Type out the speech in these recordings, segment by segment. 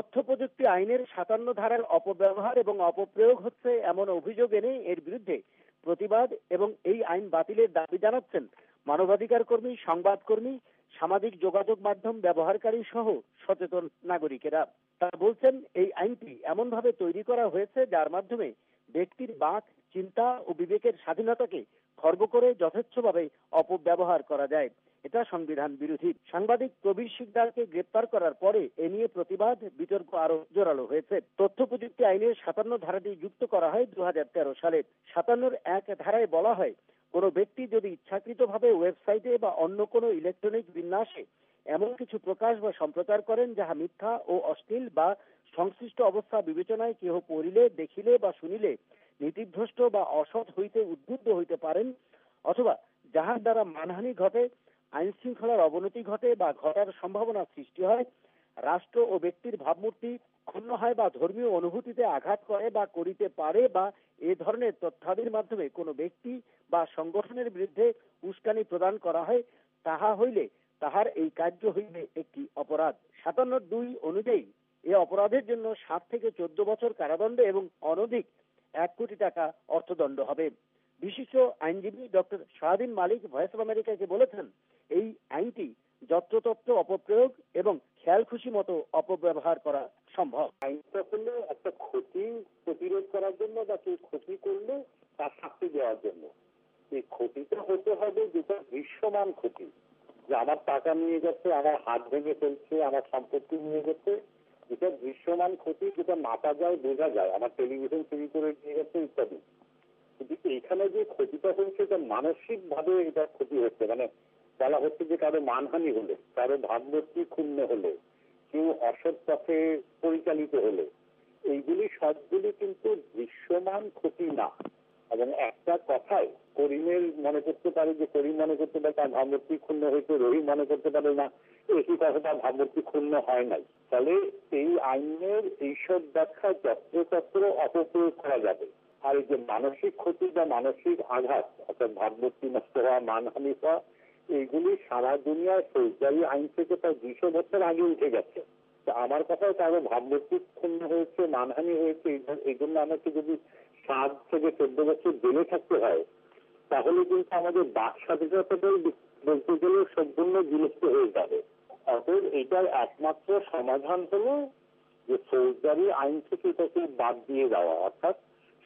তথ্য প্রযুক্তি আইনের ৫৭ ধারার অপব্যবহার এবং অপপ্রয়োগ হচ্ছে এমন অভিযোগ এনে এর বিরুদ্ধে প্রতিবাদ এবং এই আইন বাতিলের দাবি জানাচ্ছেন মানবাধিকার কর্মী, সংবাদকর্মী, সামাজিক যোগাযোগ মাধ্যম ব্যবহারকারী সহ সচেতন নাগরিকেরা। তারা বলছেন এই আইনটি এমনভাবে তৈরি করা হয়েছে যার মাধ্যমে ব্যক্তির বাক, চিন্তা ও বিবেকের স্বাধীনতাকে খর্ব করে যথেচ্ছভাবে অপব্যবহার করা যায়। এটা সংবিধান বিরোধী। সাংবাদিক প্রবীর শিকদারকে গ্রেপ্তার করার পরে এ নিয়ে প্রতিবাদ, বিতর্ক আরো জোরালো হয়েছে। তথ্য প্রযুক্তি আইনের ৫৭ ধারাটি যুক্ত করা হয় ২০১৩ সালে। ৫৭-র ১ ধারায় বলা হয়, কোনো ব্যক্তি যদি ইচ্ছাকৃতভাবে ওয়েবসাইটে বা অন্য কোনো ইলেকট্রনিক বিন্যাসে এমন কিছু প্রকাশ বা সম্প্রচার করেন যাহা মিথ্যা ও অশ্লীল বা সংশ্লিষ্ট অবস্থা বিবেচনায় কেহ পড়িলে, দেখিলে বা শুনিলে নীতিভ্রষ্ট বা অসৎ হইতে উদ্বুদ্ধ হইতে পারেন, অথবা যাহার দ্বারা মানহানি ঘটে, আইন শৃঙ্খলার অবনতি ঘটে বা ঘটার সম্ভাবনা সৃষ্টি হয়, রাষ্ট্র ও ব্যক্তির ভাবমূর্তি ক্ষুণ্ণ হয় বা ধর্মীয় অনুভূতিতে আঘাত করে বা করিতে পারে বা এ ধরনের তথ্যাদির মাধ্যমে কোনো ব্যক্তি বা সংগঠনের বিরুদ্ধে উস্কানি প্রদান করা হয়, তাহা হইলে তাহার এই কার্য হইবে একটি অপরাধ। ৫৭(২) অনুযায়ী এ অপরাধের জন্য ৭ থেকে ১৪ বছর কারাদণ্ড এবং অনধিক ১ কোটি টাকা অর্থদণ্ড হবে। বিশিষ্ট আইনজীবী doctor Shahdeen Malik voice of আমেরিকাকে বলেছেন, এই আইনটি যত্রতত্র অপপ্রয়োগ এবং খেয়াল খুশি মতো অপব্যবহার করা সম্ভব। আইনটা হলো একটা ক্ষতি প্রতিরোধ করার জন্য বা কেউ ক্ষতি করলে তার শাস্তি দেওয়ার জন্য। এই ক্ষতিটা হতে হবে যেটা দৃশ্যমান ক্ষতি, যে আমার টাকা নিয়ে গেছে, আমার হাত ভেঙে ফেলছে, আমার সম্পত্তি নিয়ে গেছে, যেটা দৃশ্যমান ক্ষতি, যেটা মাপা যায়, বোঝা যায়, আমার টেলিভিশন চুরি করে নিয়ে গেছে ইত্যাদি। কিন্তু এইখানে যে ক্ষতিটা হচ্ছে এটা মানসিক ভাবে এটা ক্ষতি হচ্ছে, মানে বলা হচ্ছে যে কারো মানহানি হলে, কারো ভাবমূর্তি ক্ষুণ্ণ হলে, কেউ অসৎ পথে পরিচালিত হলে, এইগুলি সবগুলি কিন্তু দৃশ্যমান ক্ষতি না। এবং একটা কথায় করিমের মনে করতে পারে যে করিম মনে করতে পারে তার ভাবমূর্তি ক্ষুণ্ণ হয়েছে, রহিম মনে করতে পারে না একই কথা তার ভাবমূর্তি ক্ষুণ্ণ হয় নাই। ফলে এই আইনের এইসব ব্যাখ্যা যত্রতত্র অপপ্রয়োগ করা যাবে। আর এই যে মানসিক ক্ষতি বা মানসিক আঘাত, অর্থাৎ ভাবমূর্তি নষ্ট হওয়া, মানহানি হওয়া, এইগুলি সারা দুনিয়ায় ফৌজদারি আইন থেকে প্রায় ২০০ বছর আগে উঠে গেছে। আমার কথায় কারো ভাবমূর্তি ক্ষুণ্ণ হয়েছে, মানহানি হয়েছে, এই জন্য আমাকে যদি ৭ থেকে ১৪ বছর জেলে থাকতে হয়, তাহলে কিন্তু আমাদের বাক স্বাধীনতাটাই বলতে গেলে সম্পূর্ণ বিলুপ্ত হয়ে যাবে। অতএব এটার একমাত্র সমাধান হলো যে ফৌজদারি আইন থেকে এটাকে বাদ দিয়ে দেওয়া, অর্থাৎ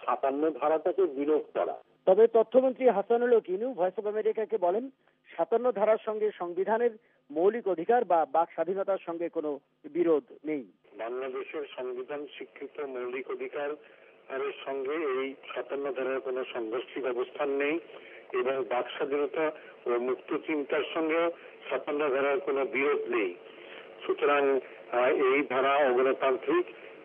৫৭ ধারাটাকে বিলোপ করা। তবে তথ্যমন্ত্রী হাসানুল হক ইনু ভয়েস অব আমেরিকাকে বলেন, ৫৭ ধারার সঙ্গে সংবিধানের মৌলিক অধিকার বা বাক স্বাধীনতার সঙ্গে কোনো বিরোধ নেই। বাংলাদেশের সংবিধান স্বীকৃত মৌলিক অধিকার এর সঙ্গে এই ৫৭ ধারার কোনো সাংঘর্ষিক অবস্থান নেই এবং বাক স্বাধীনতা ও মুক্ত চিন্তার সঙ্গে ৫৭ ধারার কোনো বিরোধ নেই। সুতরাং এই ধারা অগণতান্ত্রিক,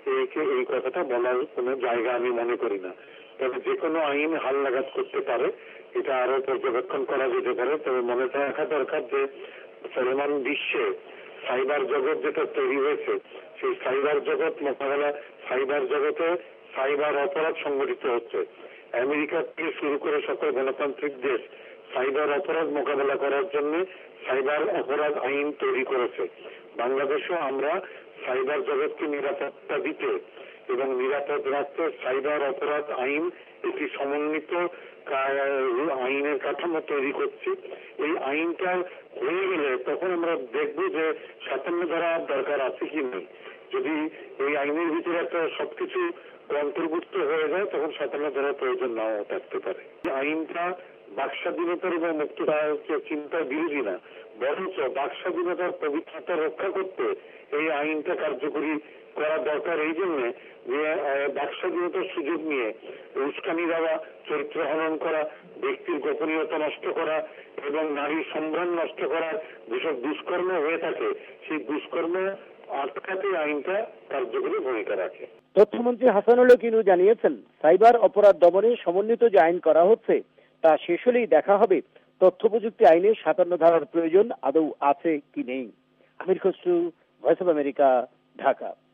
এই কথাটা বলার কোনো জায়গা আমি মনে করি না। তবে যে কোনো আইন হালনাগাদ করতে পারে, এটা আরো পর্যবেক্ষণ করা যেতে পারে। তবে মনে রাখা দরকার যে চলমান বিশ্বে সাইবার জগৎ যেটা তৈরি হয়েছে, সেই সাইবার জগৎ মোকাবেলা, সাইবার জগতে সাইবার অপরাধ সংগঠিত হচ্ছে। আমেরিকা থেকে শুরু করে সকল গণতান্ত্রিক দেশ সাইবার অপরাধ মোকাবেলা করার জন্য সাইবার অপরাধ আইন তৈরি করেছে। বাংলাদেশেও আমরা সাইবার জগৎকে নিরাপত্তা দিতে এবং নিরাপদ রাখতে সাইবার অপরাধ আইন একটি সমন্বিত আইনের কাঠামো তৈরি করছি। এই আইনটা হয়ে গেলে তখন আমরা দেখব যে ৫৭ ধারা দরকার আছে কি নেই। যদি এই আইনের ভিতরে একটা সবকিছু অন্তর্ভুক্ত হয়ে যায়, তখন ৫৭ ধারার প্রয়োজন নাও থাকতে পারে। আইনটা বাক স্বাধীনতার এবং মুক্ততার চিন্তার বিরোধী না, বরঞ্চ বাক স্বাধীনতার পবিত্রতা রক্ষা করতে এই আইনটা কার্যকরী করা দরকার। এই জন্য যে বাক স্বাধীনতার সুযোগ নিয়ে উস্কানি দেওয়া, চরিত্র হনন করা, ব্যক্তির গোপনীয়তা নষ্ট করা এবং নারীর সম্ভ্রম নষ্ট করার যেসব দুষ্কর্ম হয়ে থাকে, সেই দুষ্কর্ম আটকাতে আইনটা কার্যকরী ভূমিকা রাখে। তথ্যমন্ত্রী হাসানুল হক ইনু জানিয়েছেন, সাইবার অপরাধ দমনে সমন্বিত যে আইন করা হচ্ছে তা শেষ হলেই দেখা হবে তথ্য প্রযুক্তি আইনে ৫৭ ধারার প্রয়োজন আদৌ আছে কি নেই। Amir Khasru, voice of America, Dhaka.